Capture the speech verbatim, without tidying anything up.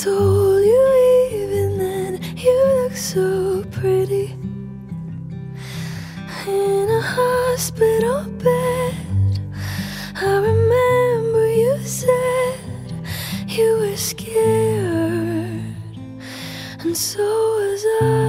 told you even then you look so pretty in a hospital bed. I remember you said you were scared, and so was I.